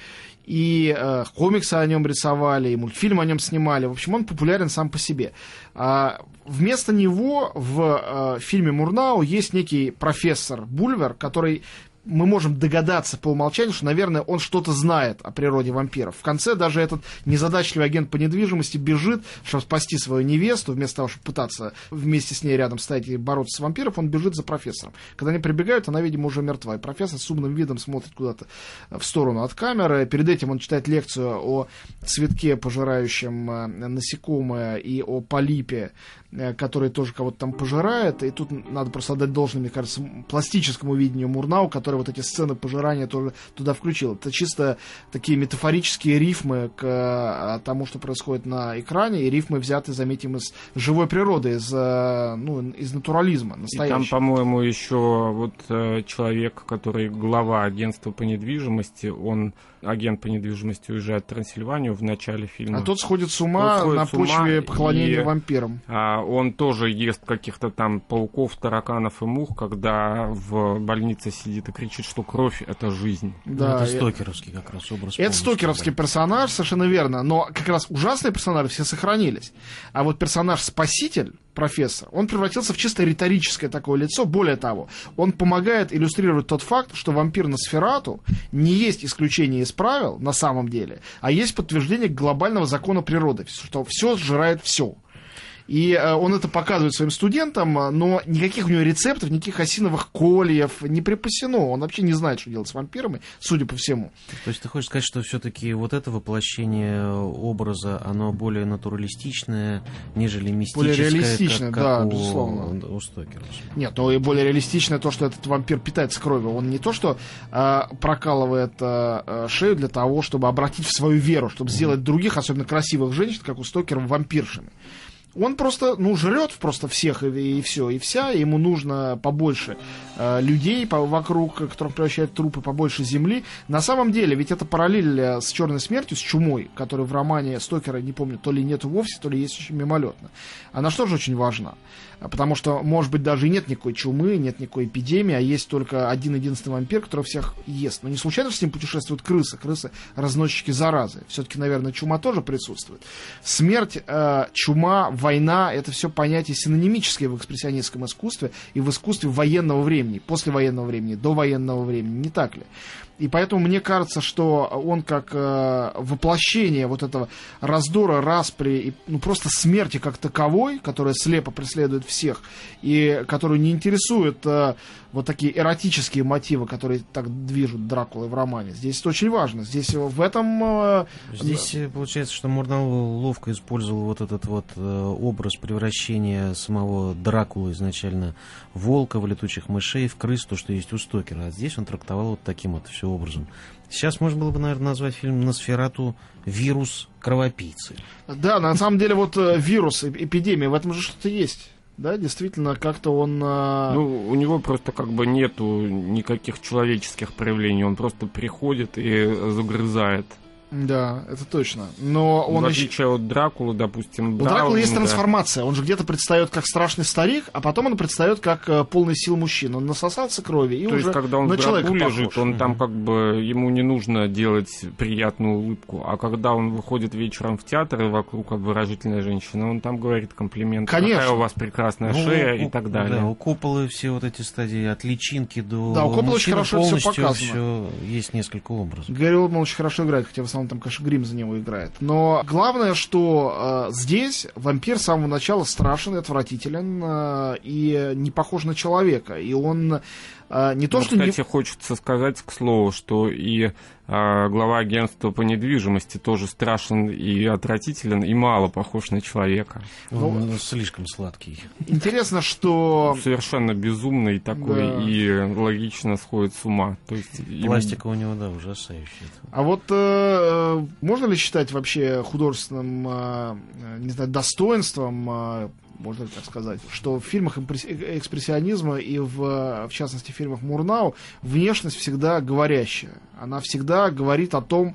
[SPEAKER 2] И э, комиксы о нем рисовали, и мультфильмы о нем снимали. В общем, он популярен сам по себе. А вместо него в э, фильме Мурнау есть некий профессор Бульвер, который... мы можем догадаться по умолчанию, что, наверное, он что-то знает о природе вампиров. В конце даже этот незадачливый агент по недвижимости бежит, чтобы спасти свою невесту, вместо того, чтобы пытаться вместе с ней рядом стоять и бороться с вампиром, он бежит за профессором. Когда они прибегают, она, видимо, уже мертва. И профессор с умным видом смотрит куда-то в сторону от камеры. Перед этим он читает лекцию о цветке, пожирающем насекомое, и о полипе, который тоже кого-то там пожирает. И тут надо просто отдать должное, мне кажется, пластическому видению Мурнау, который вот эти сцены пожирания тоже туда включил. Это чисто такие метафорические рифмы к тому, что происходит на экране, и рифмы взяты, заметим, из живой природы, из, ну, из натурализма настоящего.
[SPEAKER 3] И там, по-моему, еще вот человек, который глава агентства по недвижимости, он агент по недвижимости уезжает в Трансильванию в начале фильма.
[SPEAKER 2] А тот сходит с ума на почве поклонения вампирам.
[SPEAKER 3] А, он тоже ест каких-то там пауков, тараканов и мух, когда в больнице сидит и кричит, что кровь — это жизнь.
[SPEAKER 1] Да, ну, это стокеровский как раз образ.
[SPEAKER 2] Это стокеровский персонаж, совершенно верно. Но как раз ужасные персонажи все сохранились. А вот персонаж-спаситель, профессор, он превратился в чисто риторическое такое лицо. Более того, он помогает иллюстрировать тот факт, что вампир Носферату не есть исключение из правил на самом деле, а есть подтверждение глобального закона природы, что все сжирает все. И э, он это показывает своим студентам, но никаких у него рецептов, никаких осиновых кольев не припасено. Он вообще не знает, что делать с вампирами, судя по всему.
[SPEAKER 1] То есть ты хочешь сказать, что все-таки вот это воплощение образа, оно более натуралистичное, нежели мистическое,
[SPEAKER 2] более реалистичное,
[SPEAKER 1] как, как
[SPEAKER 2] да,
[SPEAKER 1] у,
[SPEAKER 2] безусловно.
[SPEAKER 1] У Стокера.
[SPEAKER 2] Нет, но и более реалистичное то, что этот вампир питается кровью. Он не то, что э, прокалывает э, шею для того, чтобы обратить в свою веру, чтобы mm-hmm. сделать других, особенно красивых женщин, как у Стокера, вампиршами. Он просто, ну, жрет просто всех и, и все, и вся. Ему нужно побольше э, людей по, вокруг, которых превращают в трупы, побольше земли. На самом деле, ведь это параллель с «Черной смертью», с чумой, которая в романе Стокера, не помню, то ли нету вовсе, то ли есть очень мимолетно. Она что же очень важна? Потому что, может быть, даже и нет никакой чумы, нет никакой эпидемии, а есть только один-единственный вампир, который всех ест. Но не случайно с ним путешествуют крысы. Крысы — разносчики заразы. Все-таки, наверное, чума тоже присутствует. Смерть, э, чума, война — это все понятия синонимические в экспрессионистском искусстве и в искусстве военного времени. времени, послевоенного времени, довоенного времени, не так ли? И поэтому мне кажется, что он как э, воплощение вот этого раздора, распри, и, ну, просто смерти как таковой, которая слепо преследует всех, и которую не интересует э, вот такие эротические мотивы, которые так движут Дракулой в романе. Здесь это очень важно. Здесь в этом... Э,
[SPEAKER 1] Здесь получается, что Мурнау ловко использовал вот этот вот э, образ превращения самого Дракулы изначально в волка, в летучих мышей, в крыс, то, что есть у Стокера. А здесь он трактовал вот таким вот все образом. Сейчас можно было бы, наверное, назвать фильм «Носферату. Вирус кровопийцы».
[SPEAKER 2] Да, на самом деле вот вирус, эпидемия, в этом же что-то есть. Да, действительно, как-то он...
[SPEAKER 3] Ну, у него просто как бы нету никаких человеческих проявлений. Он просто приходит и загрызает.
[SPEAKER 2] Да, это точно. Но он
[SPEAKER 3] в отличие еще... от Дракулы, допустим,
[SPEAKER 2] у Дракулы есть трансформация. Он же где-то предстает как страшный старик, а потом он предстает как э, полный сил мужчина. Он насосался крови и
[SPEAKER 3] То
[SPEAKER 2] уже
[SPEAKER 3] есть, когда он
[SPEAKER 2] на
[SPEAKER 3] в гробу лежит, он mm-hmm. там как бы ему не нужно делать приятную улыбку. А когда он выходит вечером в театр и вокруг обворожительная женщина, он там говорит комплименты.
[SPEAKER 2] Конечно.
[SPEAKER 3] Какая у вас прекрасная ну, шея у, и так далее.
[SPEAKER 1] Да, у Копполы все вот эти стадии от личинки до
[SPEAKER 2] да, у Копполы очень хорошо все показано.
[SPEAKER 1] Все, есть несколько образов.
[SPEAKER 2] Гарри Олдман очень хорошо играет, хотя в основном там, конечно, Грим за него играет. Но главное, что э, здесь вампир с самого начала страшен и отвратителен э, и не похож на человека. И он э, не то,
[SPEAKER 3] ну,
[SPEAKER 2] что...
[SPEAKER 3] Кстати,
[SPEAKER 2] не...
[SPEAKER 3] хочется сказать, к слову, что и э, глава агентства по недвижимости тоже страшен и отвратителен, и мало похож на человека.
[SPEAKER 1] Он ну, слишком сладкий.
[SPEAKER 2] Интересно, что...
[SPEAKER 3] Совершенно безумный такой, да. И логично сходит с ума. То есть,
[SPEAKER 1] пластика им... у него, да, ужасающая.
[SPEAKER 2] А вот э, можно ли считать вообще художественным, э, не знаю, достоинством, э, можно так сказать, что в фильмах экспрессионизма и в, в частности в фильмах Мурнау внешность всегда говорящая. Она всегда говорит о том,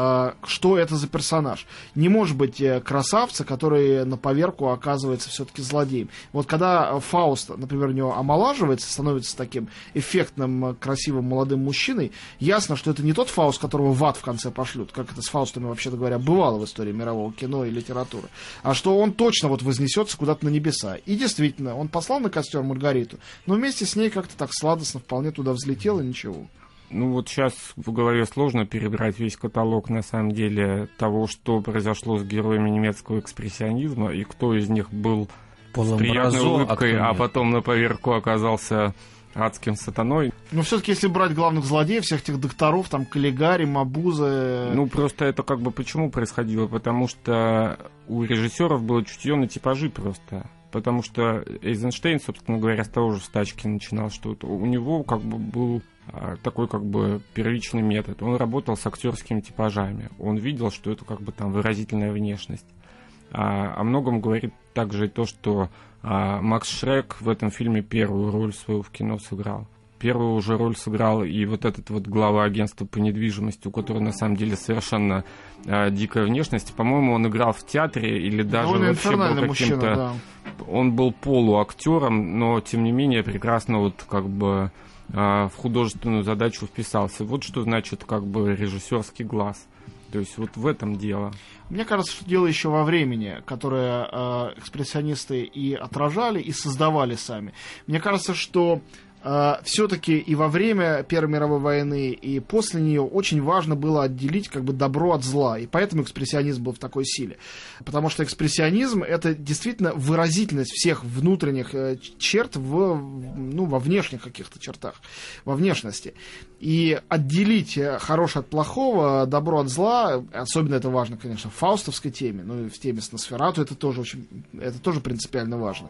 [SPEAKER 2] что это за персонаж. Не может быть красавца, который на поверку оказывается все-таки злодеем. Вот когда Фауст, например, у него омолаживается, становится таким эффектным, красивым молодым мужчиной, ясно, что это не тот Фауст, которого в ад в конце пошлют, как это с Фаустами, вообще-то говоря, бывало в истории мирового кино и литературы, а что он точно вот вознесется куда-то на небеса. И действительно, он послал на костер Маргариту, но вместе с ней как-то так сладостно вполне туда взлетел, и ничего.
[SPEAKER 3] Ну вот сейчас в голове сложно перебрать весь каталог, на самом деле, того, что произошло с героями немецкого экспрессионизма, и кто из них был с приятной улыбкой, а, а потом на поверку оказался адским сатаной.
[SPEAKER 2] Но все-таки, если брать главных злодеев, всех этих докторов, там, Каллигари, Мабузе...
[SPEAKER 3] Ну, просто это как бы почему происходило? Потому что у режиссеров было чутье на типажи просто. Потому что Эйзенштейн, собственно говоря, с того же стачки начинал, что у него как бы был такой как бы первичный метод. Он работал с актерскими типажами. Он видел, что это как бы там выразительная внешность. А, о многом говорит также и то, что а, Макс Шрек в этом фильме первую роль свою в кино сыграл. Первую уже роль сыграл и вот этот вот глава агентства по недвижимости, у которого на самом деле совершенно а, дикая внешность. По-моему, он играл в театре или даже
[SPEAKER 2] ну,
[SPEAKER 3] вообще был каким-то...
[SPEAKER 2] Мужчина, да.
[SPEAKER 3] Он был полуактером, но тем не менее прекрасно вот как бы а, в художественную задачу вписался. Вот что значит как бы режиссерский глаз. То есть вот в этом дело.
[SPEAKER 2] Мне кажется, что дело еще во времени, которое э, экспрессионисты и отражали, и создавали сами. Мне кажется, что э, все-таки и во время Первой мировой войны, и после нее очень важно было отделить как бы добро от зла. И поэтому экспрессионизм был в такой силе. Потому что экспрессионизм — это действительно выразительность всех внутренних э, черт в, ну, во внешних каких-то чертах, во внешности. И отделить хорошее от плохого, добро от зла, особенно это важно, конечно, в фаустовской теме, ну и в теме с Носферату, это тоже очень, это тоже принципиально важно.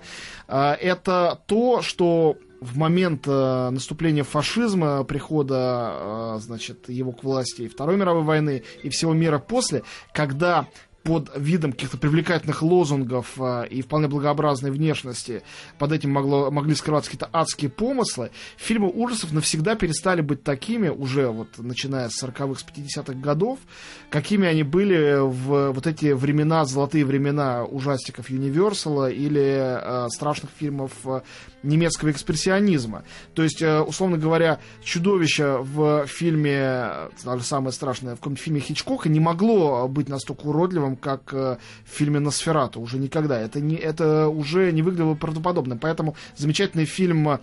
[SPEAKER 2] Это то, что в момент наступления фашизма, прихода, значит, его к власти и Второй мировой войны, и всего мира после, когда под видом каких-то привлекательных лозунгов э, и вполне благообразной внешности под этим могло, могли скрываться какие-то адские помыслы, фильмы ужасов навсегда перестали быть такими, уже вот начиная с сороковых, с пятидесятых годов, какими они были в вот эти времена, золотые времена ужастиков Юниверсала или э, страшных фильмов э, немецкого экспрессионизма. То есть, э, условно говоря, чудовище в фильме, даже самое страшное, в каком-то фильме Хичкока не могло быть настолько уродливым, вампиром, как в фильме «Носферату». Уже никогда. Это, не, это уже не выглядело правдоподобно. Поэтому замечательный фильм...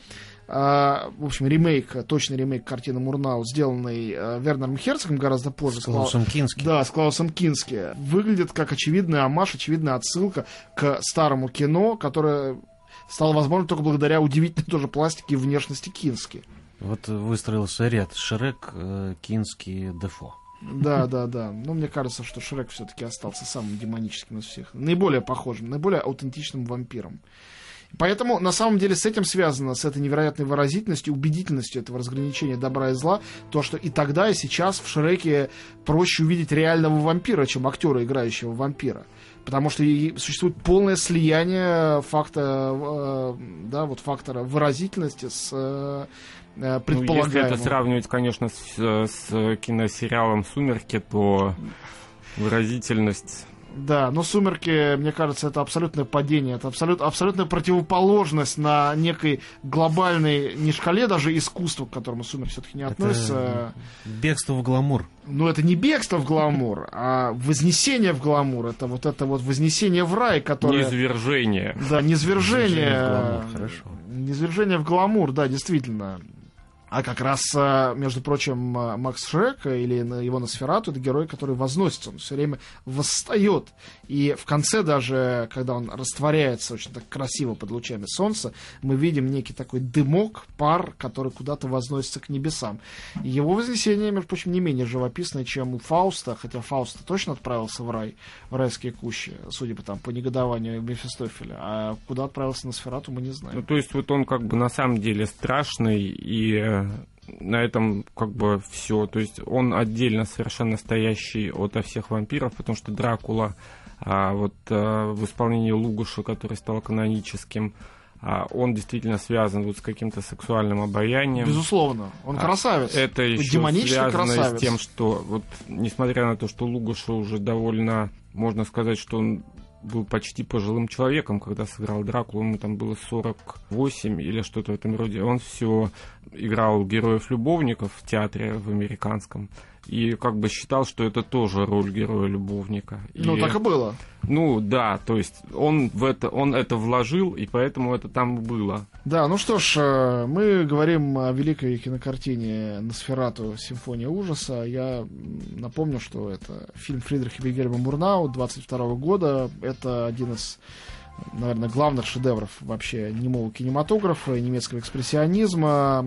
[SPEAKER 2] Uh, в общем, ремейк, точный ремейк картины Мурнау, сделанный uh, Вернером Херцогом гораздо позже.
[SPEAKER 1] С Клаусом Кински.
[SPEAKER 2] Да, с Клаусом Кински. Выглядит как очевидный оммаж, очевидная отсылка к старому кино, которое стало возможным только благодаря удивительной тоже пластике и внешности Кински.
[SPEAKER 1] Вот выстроился ряд: Шрек, Кински, Дефо.
[SPEAKER 2] Да, да, да. Но мне кажется, что Шрек все-таки остался самым демоническим из всех. Наиболее похожим, наиболее аутентичным вампиром. Поэтому, на самом деле, с этим связано, с этой невероятной выразительностью, убедительностью этого разграничения добра и зла, то, что и тогда, и сейчас в Шреке проще увидеть реального вампира, чем актера, играющего вампира. Потому что существует полное слияние факта, э, да, вот фактора выразительности с э, предполагаемым.
[SPEAKER 3] Ну, если это сравнивать, конечно, с, с киносериалом «Сумерки», то выразительность...
[SPEAKER 2] Да, но «Сумерки», мне кажется, это абсолютное падение, это абсолют, абсолютная противоположность на некой глобальной, не шкале даже искусства, к которому «Сумерки» все-таки не относятся.
[SPEAKER 1] Это бегство в гламур.
[SPEAKER 2] Ну, это не бегство в гламур, а вознесение в гламур. Это вот это вот вознесение в рай, которое...
[SPEAKER 3] Низвержение.
[SPEAKER 2] Да, низвержение.
[SPEAKER 1] Низвержение в гламур, хорошо.
[SPEAKER 2] Низвержение в гламур, да, действительно. А как раз, между прочим, Макс Шрек или его Носферату — это герой, который возносится, он все время восстает. И в конце даже, когда он растворяется очень так красиво под лучами солнца, мы видим некий такой дымок, пар, который куда-то возносится к небесам. И его вознесение, между прочим, не менее живописное, чем у Фауста, хотя Фауст точно отправился в рай, в райские кущи, судя по, там, по негодованию Мефистофеля. А куда отправился Носферату, мы не знаем.
[SPEAKER 3] Ну, то есть вот он как бы на самом деле страшный, и на этом как бы все. То есть он отдельно совершенно стоящий от всех вампиров, потому что Дракула а, вот, а, в исполнении Лугуша, который стал каноническим, а, он действительно связан вот с каким-то сексуальным обаянием.
[SPEAKER 2] Безусловно, он красавец.
[SPEAKER 3] А, это еще связано красавец. С тем, что вот, несмотря на то, что Лугуша уже довольно, можно сказать, что он был почти пожилым человеком, когда сыграл Дракулу, ему там было сорок восемь или что-то в этом роде. Он все играл героев-любовников в театре в американском. И как бы считал, что это тоже роль героя-любовника.
[SPEAKER 2] Ну,
[SPEAKER 3] и,
[SPEAKER 2] так и было.
[SPEAKER 3] Ну, да, то есть он, в это, он это вложил, и поэтому это там было.
[SPEAKER 2] Да, ну что ж, мы говорим о великой кинокартине «Носферату. Симфония ужаса». Я напомню, что это фильм Фридриха Вильгельма Мурнау двадцать второго года. Это один из, наверное, главных шедевров вообще немого кинематографа, немецкого экспрессионизма.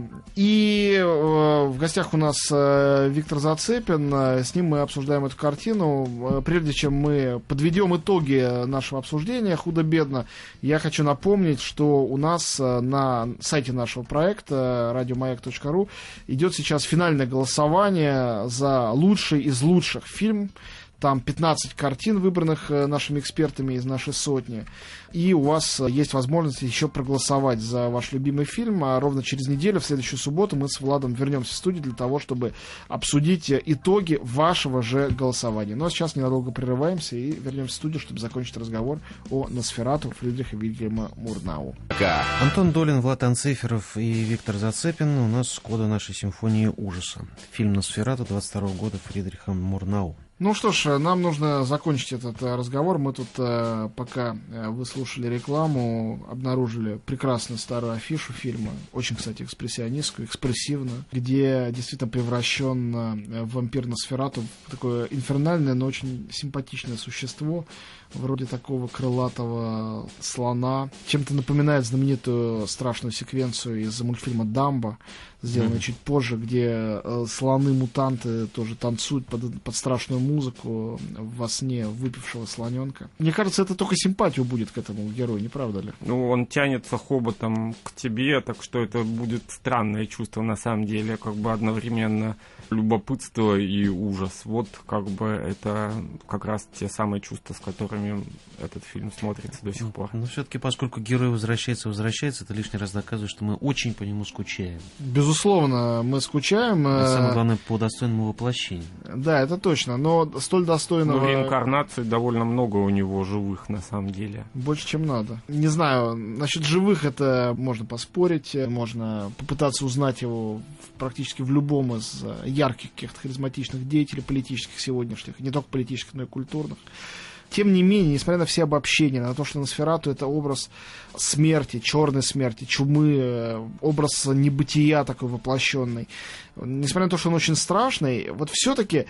[SPEAKER 2] И э, в гостях у нас э, Виктор Зацепин. С ним мы обсуждаем эту картину. Прежде чем мы подведем итоги нашего обсуждения худо-бедно, я хочу напомнить, что у нас на сайте нашего проекта радиомаяк точка ру идет сейчас финальное голосование за лучший из лучших фильм. Там пятнадцать картин, выбранных нашими экспертами из нашей сотни. И у вас есть возможность еще проголосовать за ваш любимый фильм. А ровно через неделю, в следующую субботу, мы с Владом вернемся в студию для того, чтобы обсудить итоги вашего же голосования. Ну а сейчас ненадолго прерываемся и вернемся в студию, чтобы закончить разговор о Носферату Фридриха Вильгельма Мурнау.
[SPEAKER 1] Антон Долин, Влад Анциферов и Виктор Зацепин. У нас кода нашей симфонии ужаса. Фильм «Носферату» двадцать второго года Фридриха Мурнау.
[SPEAKER 2] Ну что ж, нам нужно закончить этот разговор. Мы тут, пока вы слушали рекламу, обнаружили прекрасную старую афишу фильма, очень, кстати, экспрессионистскую, экспрессивную, где действительно превращен вампир Носферату в такое инфернальное, но очень симпатичное существо, вроде такого крылатого слона. Чем-то напоминает знаменитую страшную секвенцию из мультфильма «Дамбо», сделанную mm-hmm. чуть позже, где слоны-мутанты тоже танцуют под, под страшную музыку во сне выпившего слоненка. Мне кажется, это только симпатию будет к этому герою, не правда ли?
[SPEAKER 3] Ну, он тянется хоботом к тебе, так что это будет странное чувство на самом деле, как бы одновременно любопытство и ужас. Вот как бы это как раз те самые чувства, с которыми этот фильм смотрится до сих пор.
[SPEAKER 1] Но все-таки, поскольку герой возвращается, возвращается, это лишний раз доказывает, что мы очень по нему скучаем.
[SPEAKER 2] Безусловно, мы скучаем.
[SPEAKER 1] И самое главное, по достойному воплощению.
[SPEAKER 2] Да, это точно, но столь достойного...
[SPEAKER 3] Но реинкарнаций довольно много у него живых, на самом деле.
[SPEAKER 2] Больше, чем надо. Не знаю, насчет живых это можно поспорить, можно попытаться узнать его практически в любом из ярких каких-то харизматичных деятелей политических сегодняшних, не только политических, но и культурных. тем не менее, несмотря на все обобщения, на то, что Носферату — это образ смерти, черной смерти, чумы, образ небытия такой воплощенный, несмотря на то, что он очень страшный, вот все-таки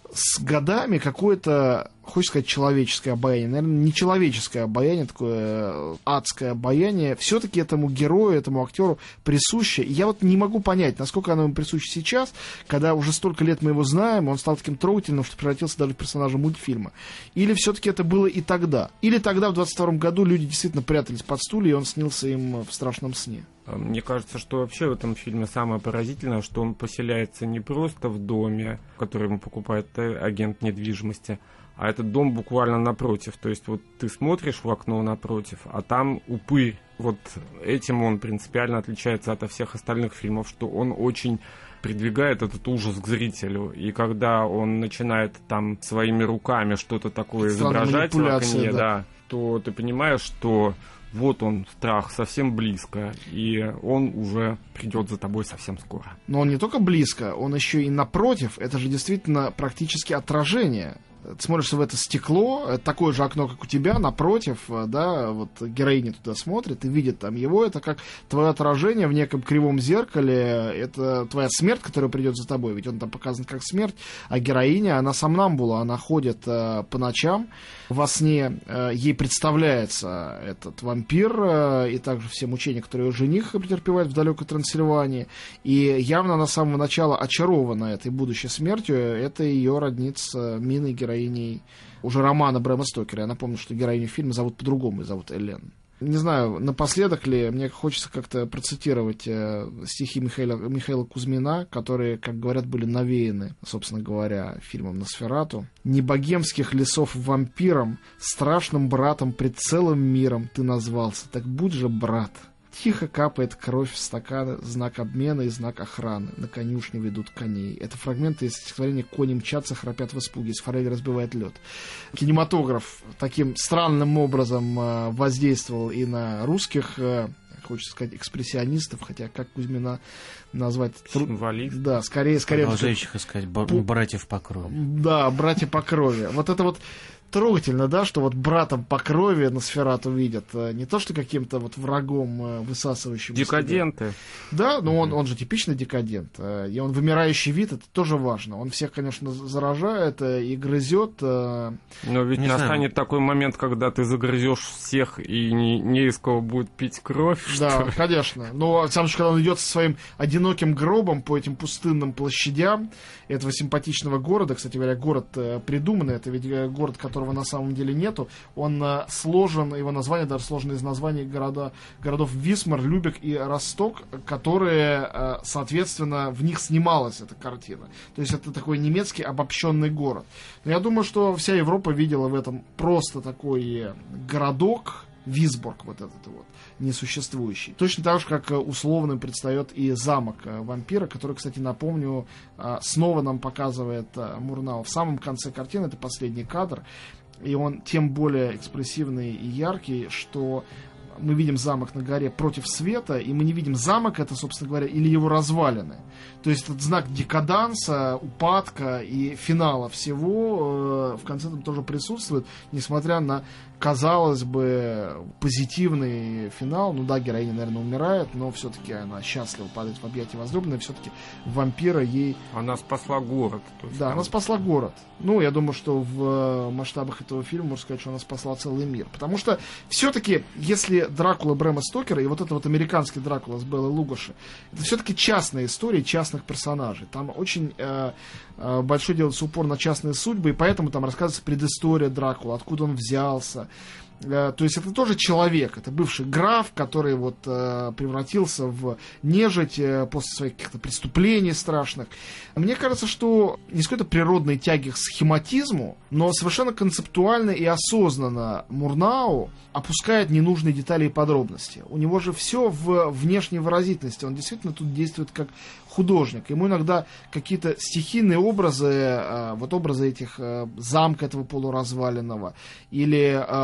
[SPEAKER 2] с годами какое-то, хочется сказать, человеческое обаяние, наверное, не человеческое обаяние, такое адское обаяние, все-таки этому герою, этому актеру присуще. И я вот не могу понять, насколько оно ему присуще сейчас, когда уже столько лет мы его знаем, он стал таким трогательным, что превратился даже в персонажа мультфильма. Или все-таки это было и тогда. Или тогда, в двадцать втором году, люди действительно прятались под стулья, и он снился им в страшном сне.
[SPEAKER 3] Мне кажется, что вообще в этом фильме самое поразительное, что он поселяется не просто в доме, который ему покупает агент недвижимости, а этот дом буквально напротив. То есть вот ты смотришь в окно напротив, а там упырь. Вот этим он принципиально отличается от всех остальных фильмов, что он очень придвигает этот ужас к зрителю. И когда он начинает там своими руками что-то такое изображать в окне,
[SPEAKER 2] да.
[SPEAKER 3] Да, то ты понимаешь, что вот он, страх, совсем близко, и он уже придет за тобой совсем скоро.
[SPEAKER 2] Но он не только близко, он еще и напротив. Это же действительно практически отражение. Ты смотришь в это стекло, такое же окно, как у тебя, напротив, да, вот героиня туда смотрит и видит там его, это как твое отражение в неком кривом зеркале, это твоя смерть, которая придет за тобой, ведь он там показан как смерть, а героиня, она сомнамбула, она ходит э, по ночам, во сне э, ей представляется этот вампир, э, и также все мучения, которые ее жених претерпевает в далекой Трансильвании, и явно она с самого начала очарована этой будущей смертью, это ее роднит с Миной, героиней уже романа Брэма Стокера. Я напомню, что героиню фильма зовут по-другому, зовут Эллен. Не знаю, напоследок ли, мне хочется как-то процитировать э, стихи Михаила, Михаила Кузьмина, которые, как говорят, были навеяны, собственно говоря, фильмом «Носферату». «Не богемских лесов вампиром, страшным братом пред целым миром ты назвался, так будь же брат». Тихо капает кровь в стаканы, знак обмена и знак охраны. На конюшню ведут коней. Это фрагменты из стихотворения «Кони мчатся, храпят в испуге, с форели разбивает лед». Кинематограф таким странным образом воздействовал и на русских, хочется сказать, экспрессионистов, хотя как Кузьмина назвать?
[SPEAKER 3] Символист.
[SPEAKER 2] Да, скорее, скорее.
[SPEAKER 1] Продолжающих искать братьев по крови.
[SPEAKER 2] Да, братья по крови. Вот это вот трогательно, да, что вот братом по крови Носферату видят, не то что каким-то вот врагом, высасывающим.
[SPEAKER 3] Декаденты.
[SPEAKER 2] Да, но он, он же типичный декадент. И он вымирающий вид, это тоже важно. Он всех, конечно, заражает и грызет.
[SPEAKER 3] Но ведь
[SPEAKER 1] не
[SPEAKER 3] настанет знаю. Такой момент, когда ты загрызешь всех, и не, не из кого будет пить кровь.
[SPEAKER 2] Да,
[SPEAKER 3] что...
[SPEAKER 2] конечно. Но сам же, когда он идет со своим одиноким гробом по этим пустынным площадям этого симпатичного города, кстати говоря, город придуманный, это ведь город, который которого на самом деле нету, он э, сложен, его название даже сложено из названий города, городов Висмар, Любек и Росток, которые, э, соответственно, в них снималась эта картина. То есть это такой немецкий обобщенный город. Но я думаю, что вся Европа видела в этом просто такой городок, Висборг, вот этот вот, несуществующий. Точно так же, как условным предстает и замок вампира, который, кстати, напомню, снова нам показывает Мурнау. В самом конце картины, это последний кадр, и он тем более экспрессивный и яркий, что мы видим замок на горе против света, и мы не видим замок, это, собственно говоря, или его развалины. То есть этот знак декаданса, упадка и финала всего э, в конце там тоже присутствует, несмотря на, казалось бы, позитивный финал. Ну да, героиня, наверное, умирает, но все-таки она счастливо падает в объятия возлюбленной, все-таки вампира ей...
[SPEAKER 3] Она спасла город. То есть,
[SPEAKER 2] да,
[SPEAKER 3] там...
[SPEAKER 2] она спасла город. Ну, я думаю, что в масштабах этого фильма можно сказать, что она спасла целый мир. Потому что все-таки, если Дракула Брэма Стокера и вот этот вот американский Дракула с Беллой Лугоши, это все-таки частные истории частных персонажей. Там очень э, э, большой делается упор на частные судьбы, и поэтому там рассказывается предыстория Дракулы, откуда он взялся. Э, то есть это тоже человек, это бывший граф, который вот э, превратился в нежить э, после своих каких-то преступлений страшных. Мне кажется, что не какой-то природной тяги к схематизму, но совершенно концептуально и осознанно Мурнау опускает ненужные детали и подробности. У него же все в внешней выразительности. Он действительно тут действует как художник. Ему иногда какие-то стихийные образы, э, вот образы этих э, замка этого полуразваленного, или э, образы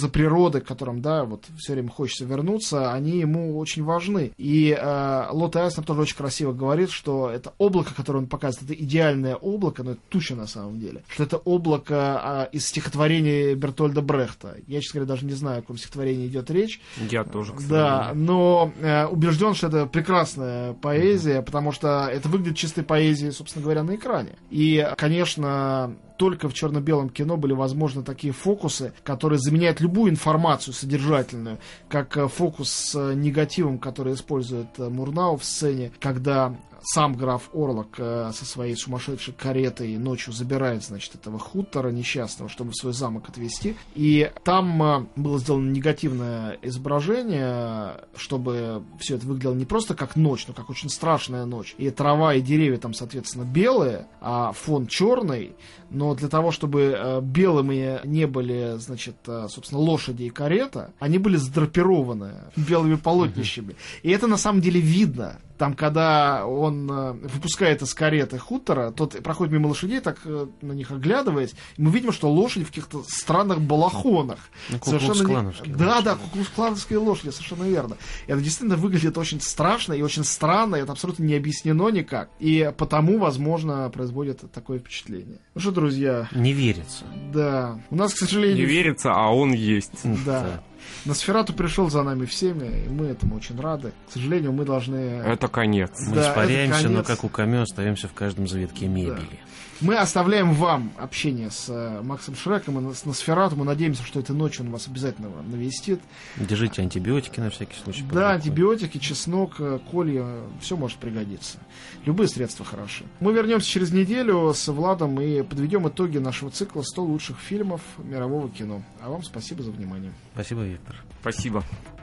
[SPEAKER 2] природы, к которым, да, вот все время хочется вернуться, они ему очень важны. И э, Лотте Айснер тоже очень красиво говорит, что это облако, которое он показывает, это идеальное облако, но это туча на самом деле, что это облако э, из стихотворения Бертольда Брехта. Я, честно говоря, даже не знаю, о каком стихотворении идет речь.
[SPEAKER 3] Я тоже, кстати.
[SPEAKER 2] Да, но э, убежден, что это прекрасная поэзия, mm-hmm. потому что это выглядит чистой поэзией, собственно говоря, на экране. И, конечно, только в черно-белом кино были возможны такие фокусы, которые заменяют любую информацию содержательную, как фокус с негативом, который использует Мурнау в сцене, когда сам граф Орлок э, со своей сумасшедшей каретой ночью забирает, значит, этого хутора несчастного, чтобы в свой замок отвезти. И там э, было сделано негативное изображение, чтобы все это выглядело не просто как ночь, но как очень страшная ночь. И трава и деревья там, соответственно, белые, а фон черный. Но для того, чтобы э, белыми не были, значит, э, собственно, лошади и карета, они были задрапированы белыми полотнищами. И это на самом деле видно. Там, когда он э, выпускает из кареты хутора, тот проходит мимо лошадей, так э, на них оглядываясь, и мы видим, что лошади в каких-то странных балахонах.
[SPEAKER 1] Ну, куклукс-клановские.
[SPEAKER 2] Не... Да, да, куклукс-клановские лошади, совершенно верно. И это действительно выглядит очень страшно и очень странно, и это абсолютно не объяснено никак. И потому, возможно, производит такое впечатление. Ну что, друзья...
[SPEAKER 1] Не верится.
[SPEAKER 2] Да. У нас, к сожалению...
[SPEAKER 3] Не верится, а он есть.
[SPEAKER 2] Да. Носферату пришел за нами всеми, и мы этому очень рады. К сожалению, мы должны...
[SPEAKER 3] Это конец.
[SPEAKER 1] Мы да, испаряемся, но как у камё остаемся в каждом завитке мебели. Да.
[SPEAKER 2] Мы оставляем вам общение с э, Максом Шреком и с Носферату. Мы надеемся, что этой ночью он вас обязательно навестит.
[SPEAKER 1] Держите антибиотики на всякий случай.
[SPEAKER 2] Да, антибиотики, чеснок, колья, все может пригодиться. Любые средства хороши. Мы вернемся через неделю с Владом и подведем итоги нашего цикла сто лучших фильмов мирового кино. А вам спасибо за внимание.
[SPEAKER 1] Спасибо, Виктор.
[SPEAKER 3] Спасибо.